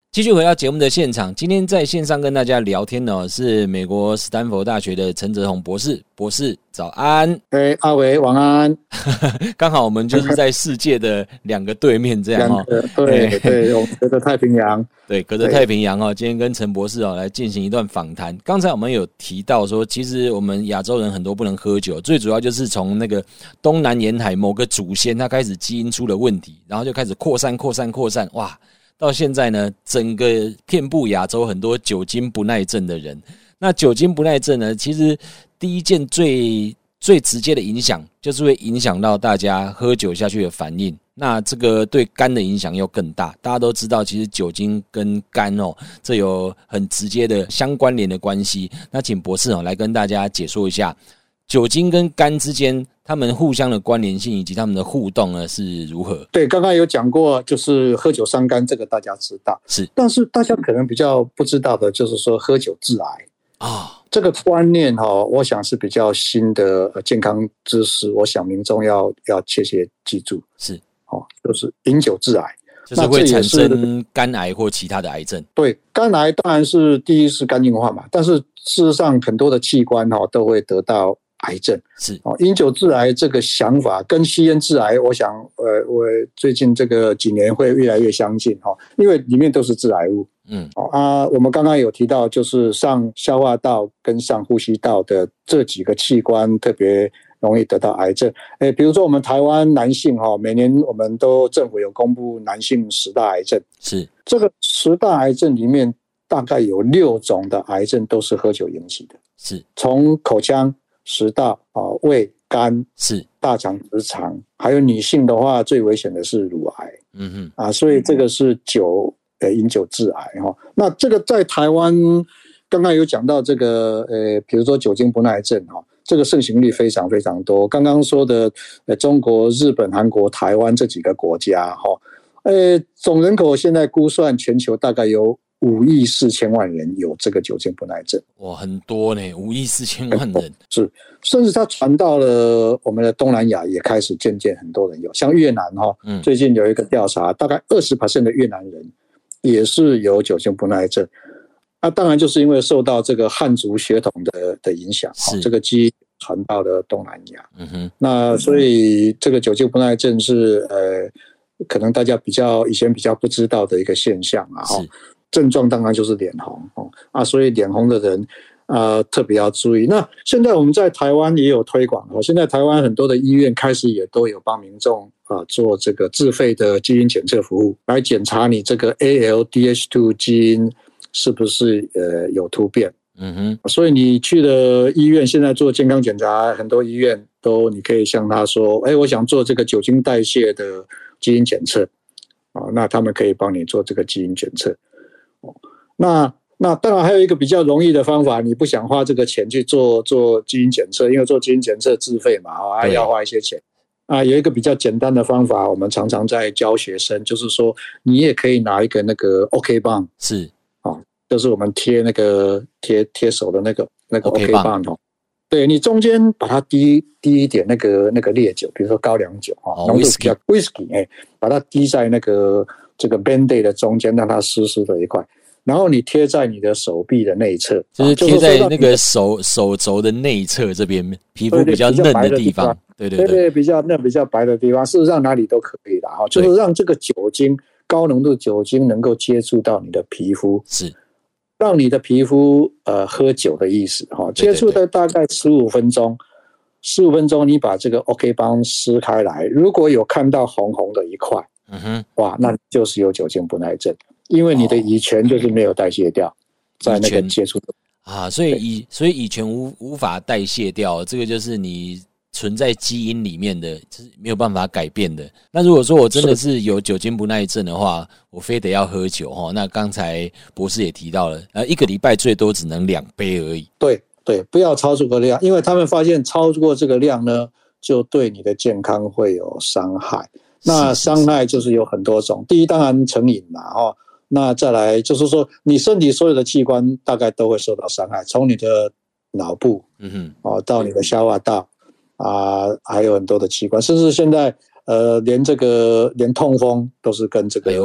继续回到节目的现场，今天在线上跟大家聊天的是美国史丹佛大学的陈哲宏博士。博士早安。 阿维晚安。 刚好我们就是在世界的两个对面这样对，我们隔着太平洋。 对，隔着太平洋今天跟陈博士来进行一段访谈。刚才我们有提到说，其实我们亚洲人很多不能喝酒，最主要就是从那个东南沿海某个祖先他开始基因出了问题，然后就开始扩散，哇！到现在呢，整个遍布亚洲很多酒精不耐症的人。那酒精不耐症呢，其实第一件最直接的影响，就是会影响到大家喝酒下去的反应。那这个对肝的影响又更大。大家都知道，其实酒精跟肝这有很直接的相关联的关系。那请博士来跟大家解说一下，酒精跟肝之间他们互相的关联性以及他们的互动呢是如何？ 对，刚刚有讲过，就是喝酒伤肝，这个大家知道。 是， 但是大家可能比较不知道的就是说喝酒致癌这个观念我想是比较新的健康知识，我想民众要切切记住。 是就是饮酒致癌， 就是会产生肝癌或其他的癌症。 对，肝癌当然是第一是肝硬化嘛，但是事实上很多的器官都会得到癌症。 是饮酒致癌这个想法跟吸烟致癌，我想我最近这个几年会越来越相近因为里面都是致癌物。我们刚刚有提到，就是上消化道跟上呼吸道的这几个器官特别容易得到癌症。比如说我们台湾男性每年我们都政府有公布男性10大癌症。 是这个10大癌症里面大概有6种的癌症都是喝酒引起的。 是从口腔、食道、胃、肝、 是大肠、直肠，还有女性的话最危险的是乳癌。所以这个是饮酒致癌那这个在台湾刚刚有讲到这个比如说酒精不耐症这个盛行率非常非常多。刚刚说的中国、日本、韩国、台湾这几个国家总人口现在估算全球大概有5亿4千万人有这个酒精不耐症。 哇，很多呢，5亿4千万人。 是，甚至它传到了我们的东南亚，也开始渐渐很多人有。像越南最近有一个调查，大概20% 的越南人也是有酒精不耐症。当然就是因为受到这个汉族血统的影响，这个基因传到了东南亚。那所以这个酒精不耐症是可能大家以前比较不知道的一个现象症状当然就是脸红所以脸红的人特别要注意。那现在我们在台湾也有推广现在台湾很多的医院开始也都有帮民众做这个自费的基因检测服务，来检查你这个 ALDH2 基因是不是有突变。所以你去了医院，现在做健康检查，很多医院你可以向他说我想做这个酒精代谢的基因检测那他们可以帮你做这个基因检测。那当然还有一个比较容易的方法，你不想花这个钱去做基因检测，因为做基因检测自费嘛要花一些钱有一个比较简单的方法，我们常常在教学生，就是说你也可以拿一个那个 OK 棒， 是就是我们贴那个贴手的那个 OK 棒对，你中间把它滴一点那个烈酒，比如说高粱酒浓度比较 whisky 把它滴在那个这个 Band-Aid 的中间，让它湿湿的一块，然后你贴在你的手臂的内侧， 就是贴在那个手肘的内侧这边，皮肤比较嫩的地方。对， 比较嫩比较白的地方，事实上哪里都可以的就是让这个酒精高浓度酒精能够接触到你的皮肤， 是让你的皮肤喝酒的意思接触的大概15分钟，15分钟你把这个 OK 棒撕开来，如果有看到红红的一块哇，那就是有酒精不耐症，因为你的乙醛就是没有代谢掉在那个接触所以乙醛无法代谢掉，这个就是你存在基因里面的，就是没有办法改变的。那如果说我真的是有酒精不耐症的话，我非得要喝酒那刚才博士也提到了1个礼拜最多只能2杯而已。 对，不要超出个量，因为他们发现超过这个量呢，就对你的健康会有伤害。那伤害就是有很多种，第一当然成瘾嘛那再来就是说你身体所有的器官大概都会受到伤害，从你的脑部到你的消化道还有很多的器官，甚至现在连痛风都是跟这个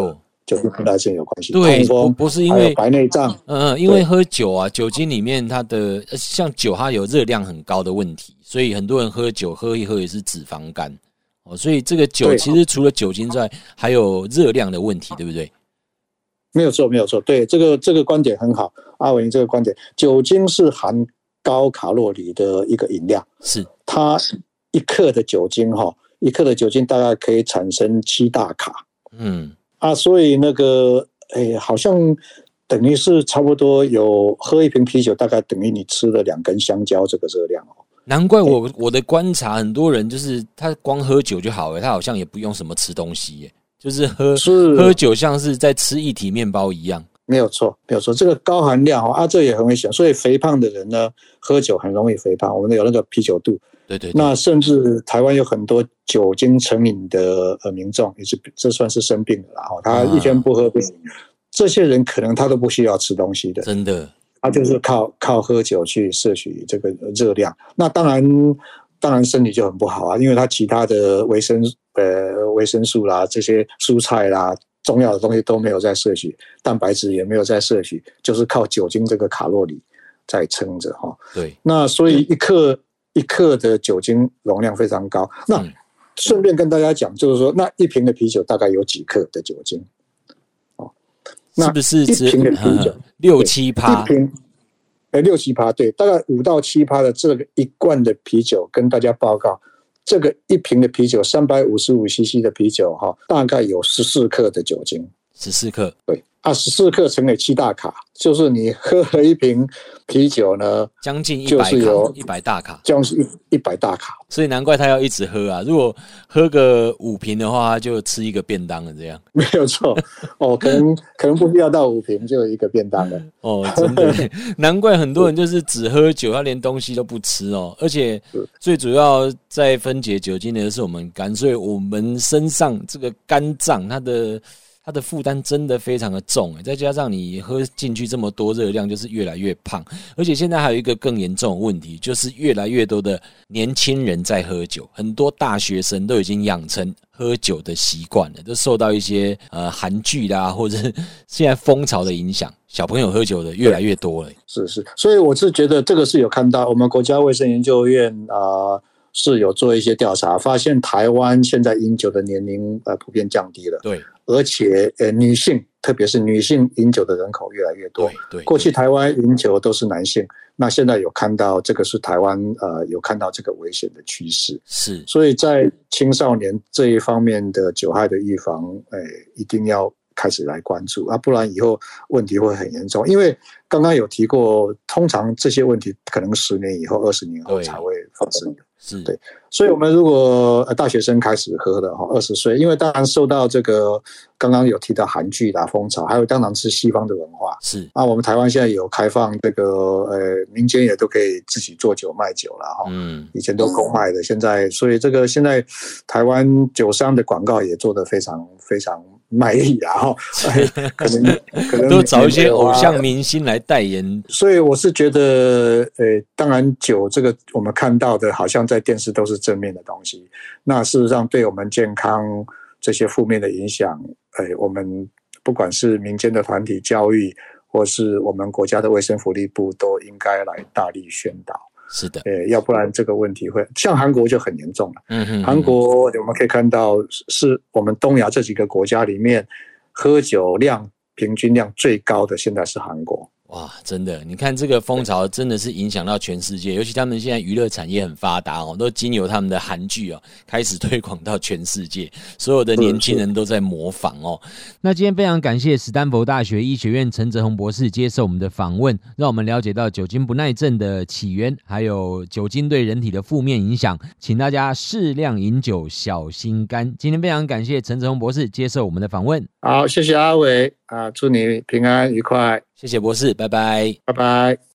酒精不耐症有关系。 对， 痛风不是因为白内障， 因为喝酒啊，酒精里面它的像酒，它有热量很高的问题，所以很多人喝酒喝一喝也是脂肪肝所以这个酒其实除了酒精之外，还有热量的问题，对不对？ 没有错，没有错。对，这个观点很好，阿伟这个观点，酒精是含高卡路里的一个饮料， 是它1克的酒精1克的酒精大概可以产生7大卡，所以那个好像等于是差不多有喝一瓶啤酒，大概等于你吃了2根香蕉这个热量难怪我的观察，很多人就是他光喝酒就好了，他好像也不用什么吃东西耶，就是喝酒像是在吃一体面包一样。 没有错，没有错，这个高含量这也很危险，所以肥胖的人呢，喝酒很容易肥胖。我们有那个啤酒肚， 对， 那甚至台湾有很多酒精成瘾的民众，也是这算是生病的啦。他一天不喝不行，这些人可能他都不需要吃东西的，真的，他就是靠喝酒去摄取这个热量。那当然身体就很不好啊，因为他其他的维生素啦，这些蔬菜啦，重要的东西都没有在摄取，蛋白质也没有在摄取，就是靠酒精这个卡路里在撑着对，那所以一克的酒精容量非常高。那顺便跟大家讲，就是说，那一瓶的啤酒大概有几克的酒精？ 是不是一瓶的啤酒 6-7%？ 一瓶6-7%，对，大概5到7%的这个一罐的啤酒，跟大家报告。这个一瓶的啤酒，355cc 的啤酒大概有14克的酒精。 14克， 对14克乘以7大卡，就是你喝了一瓶啤酒呢， 将近100 就是有 100大卡， 将近100大卡。 所以难怪他要一直喝啊！如果喝个5瓶的话，就吃一个便当了，这样没有错可能不必要到5瓶就有一个便当了真的难怪很多人就是只喝酒，他连东西都不吃而且最主要在分解酒精的是我们肝，所以我们身上这个肝脏它的负担真的非常的重，再加上你喝进去这么多热量，就是越来越胖。而且现在还有一个更严重的问题，就是越来越多的年轻人在喝酒，很多大学生都已经养成喝酒的习惯了，都受到一些韩剧啦，或者是现在风潮的影响，小朋友喝酒的越来越多了。是， 所以我是觉得这个是有看到，我们国家卫生研究院是有做一些调查，发现台湾现在饮酒的年龄普遍降低了。 对。 而且女性，特别是女性饮酒的人口越来越多。 对， 过去台湾饮酒都是男性，那现在有看到这个是台湾有看到这个危险的趋势。 是， 所以在青少年这一方面的酒害的预防，一定要开始来关注不然以后问题会很严重。因为刚刚有提过，通常这些问题可能10年以后、20年后才会发生的。 是， 对，所以我们如果大学生开始喝的20岁，因为当然受到这个刚刚有提到韩剧啦风潮，还有当然是西方的文化。 是我们台湾现在有开放这个民间也都可以自己做酒卖酒了以前都公卖的，现在所以这个现在台湾酒商的广告也做得非常非常卖力可能都找一些偶像明星来代言。 所以我是觉得当然酒这个我们看到的好像在电视都是正面的东西，那事实上对我们健康这些负面的影响我们不管是民间的团体教育，或是我们国家的卫生福利部都应该来大力宣导。 是的， 要不然这个问题会像韩国就很严重了。韩国我们可以看到是我们东亚这几个国家里面喝酒量平均量最高的，现在是韩国。 哇，真的，你看这个风潮真的是影响到全世界，尤其他们现在娱乐产业很发达都经由他们的韩剧开始推广到全世界，所有的年轻人都在模仿那今天非常感谢史丹佛大学医学院陈哲宏博士接受我们的访问，让我们了解到酒精不耐症的起源，还有酒精对人体的负面影响，请大家适量饮酒，小心肝。今天非常感谢陈哲宏博士接受我们的访问。 好，谢谢阿伟祝你平安愉快。 谢谢博士，拜拜， 拜拜。